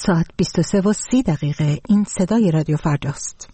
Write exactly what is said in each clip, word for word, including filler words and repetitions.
ساعت بیست و سه و سی دقیقه. این صدای رادیو فرداست.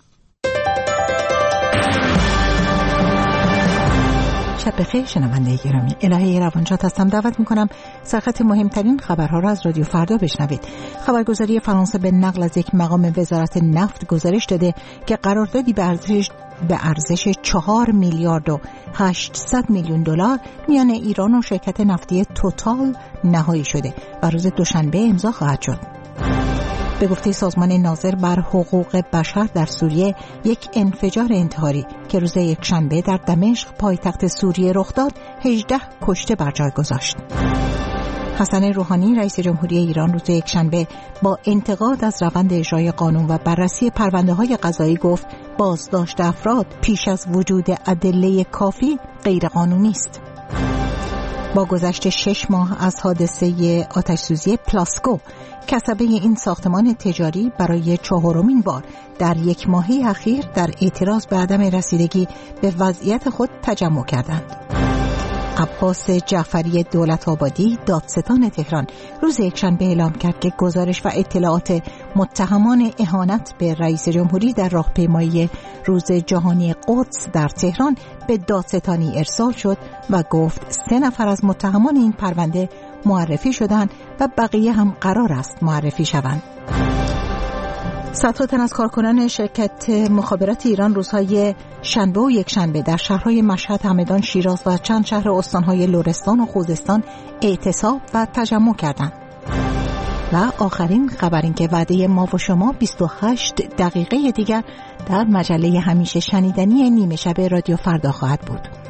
شب بخیر شنونده گرامی. الهه روانشاد هستم. دعوت میکنم سرخط مهمترین خبرها را از رادیو فردا بشنوید. خبرگزاری فرانسه به نقل از یک مقام وزارت نفت گزارش داده که قراردادی به ارزش به ارزش چهار میلیارد و هشتصد میلیون دلار میان ایران و شرکت نفتی توتال نهایی شده و روز دوشنبه امضا خواهد شد. به گفته سازمان ناظر بر حقوق بشر در سوریه، یک انفجار انتحاری که روز یکشنبه در دمشق پایتخت سوریه رخ داد، هجده کشته بر جای گذاشت. حسن روحانی رئیس جمهوری ایران روز یکشنبه با انتقاد از روند اجرای قانون و بررسی پرونده‌های قضایی گفت بازداشت افراد پیش از وجود ادله کافی غیر قانونی است. با گذشت شش ماه از حادثه آتش‌سوزی پلاسکو، کسبه این ساختمان تجاری برای چهارمین بار در یک ماهی اخیر در اعتراض به عدم رسیدگی به وضعیت خود تجمع کردند. عباس جعفری دولت‌آبادی دادستان تهران روز یکشنبه اعلام کرد که گزارش و اطلاعات متهمان اهانت به رئیس جمهوری در راهپیمایی روز جهانی قدس در تهران به دادستانی ارسال شد و گفت سه نفر از متهمان این پرونده معرفی شدند و بقیه هم قرار است معرفی شوند. صدها تن از کارکنان شرکت مخابرات ایران روزهای شنبه و یکشنبه در شهرهای مشهد، همدان، شیراز و چند شهر استانهای لرستان و خوزستان اعتصاب و تجمع کردند. و آخرین خبر این که وعده ما و شما بیست و هشت دقیقه دیگر در مجله همیشه شنیدنی نیمه شب رادیو فردا خواهد بود.